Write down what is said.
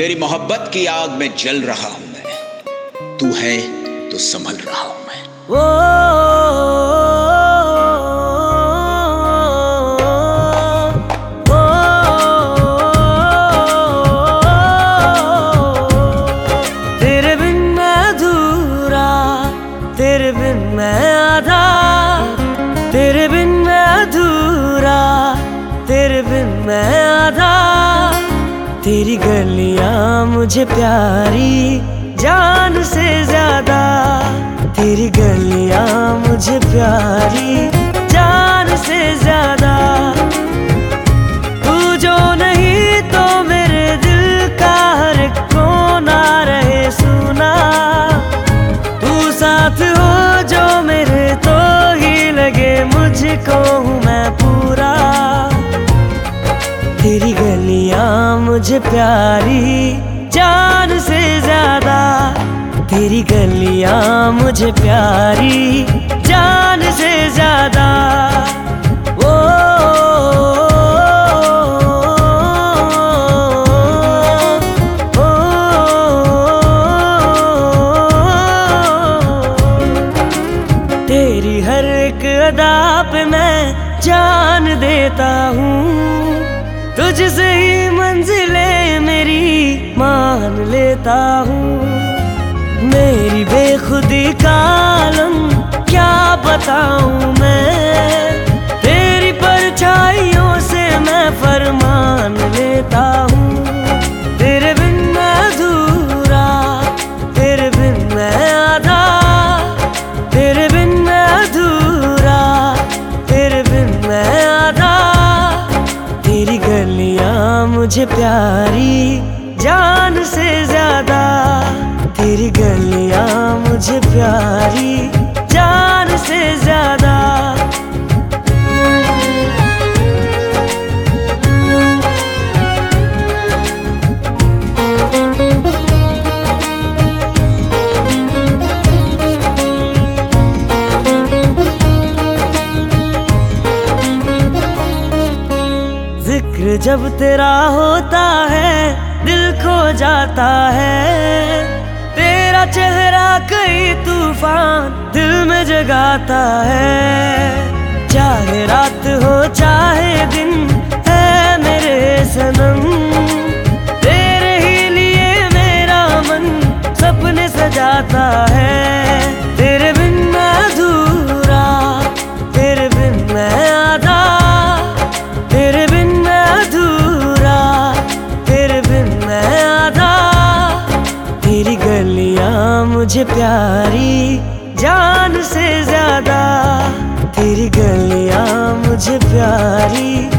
तेरी मोहब्बत की आग में जल रहा हूं मैं, तू है तो संभल रहा हूं मैं। तेरे बिन मैं अधूरा, तेरे बिन मैं आधा, तेरे बिन मैं अधूरा, तेरे बिन मैं आधा। तेरी गलियां मुझे प्यारी जान से ज्यादा, तेरी गलियां मुझे प्यारी जान से ज्यादा। तू जो नहीं तो मेरे दिल का हर कोना रहे सुना, तू साथ हो जो मेरे तो ही लगे मुझको हूँ मैं पूरा। तेरी गलियां मुझे प्यारी जान से ज्यादा, तेरी गलियां मुझे प्यारी जान से ज्यादा। ओ तेरी हर एक अदा पे मैं जान देता हूँ, तुझसे ही मंजिले मेरी मान लेता हूँ। मेरी बेखुदी का आलम क्या बताऊँ मैं, तेरी परछाइयों से मैं फरमान लेता हूँ। तेरे बिन मैं अधूरा, तेरे बिन मैं आधा, तेरे बिन मैं अधूरा, तेरे बिन मैं आधा। तेरी गलियां मुझे प्यारी जान से ज्यादा, तेरी गलियां मुझे प्यारी जान से ज्यादा। जिक्र जब तेरा होता है दिल खो जाता है, तेरा चेहरा कई तूफान दिल में जगाता है। चाहे रात हो चाहे दिन है मेरे सनम, तेरे ही लिए मेरा मन सपने सजाता है। तेरे बिन मैं अधूरा, तेरे बिन मैं आधा, तेरे बिन मैं अधूरा, तेरे बिन मैं आधा। तेरी गलियां मुझे प्यारी जान से ज्यादा, तेरी गलियां मुझे प्यारी